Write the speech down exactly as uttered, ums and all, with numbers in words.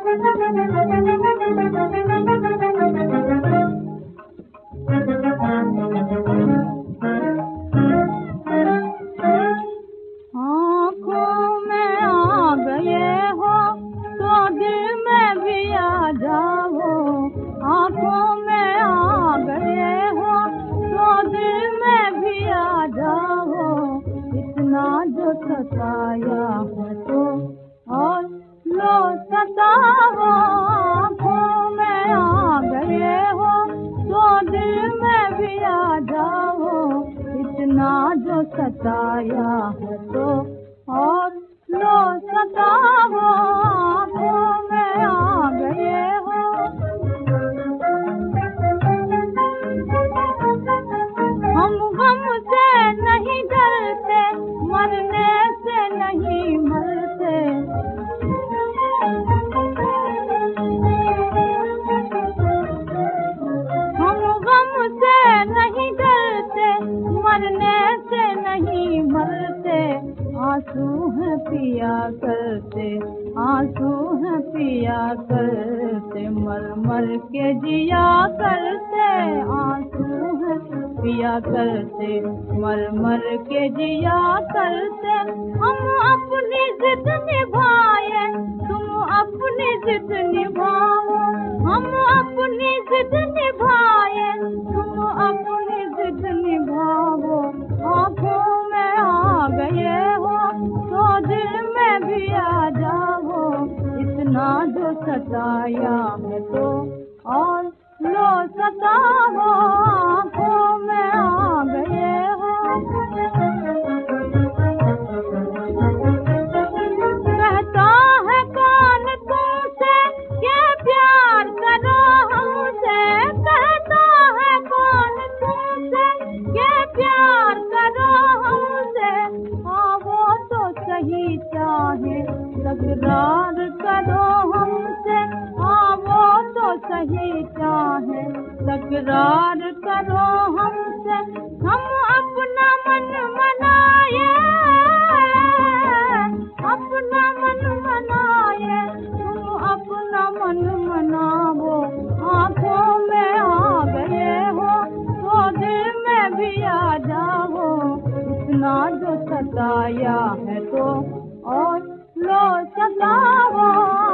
जो सताया है तो और लो सताओ, आँखों में आ गए हो तो दिल में भी आ जाओ। इतना जो सताया है तो और लो सताओ, आँखों में आ गए हो। हम गम से नहीं डरते, मरने से नहीं मरते। हम गम से नहीं डरते, मरने से नहीं मरते। आंसू है पिया करते, आंसू है पिया करते, मर मर के जिया करते। आंसू है पिया करते, मर मर के जिया करते। हम अपनी जिद निभाए, तुम अपनी जिद निभाओ। हम अपनी जिद निभाए, तुम अपनी जिद निभाओ। आँखों में आ गए हो तो दिल में भी आ जाओ। इतना जो सताया है तो और लो सताओ, आँखों में आ गए हो। कहता है कौन तुमसे ये प्यार करो हमसे। कहता है कौन तुमसे ये प्यार करो हमसे। हाँ वो तो सही चाहे तकरार करो हमसे। हाँ वो तो सही चाहे तकरार करो हमसे। हम अपना मन मनाए, अपना मन मनाए, तुम अपना मन मनाओ। आँखों में आ गए हो तो दिल में भी आ जाओ। इतना जो सताया है तो और लो सताओ।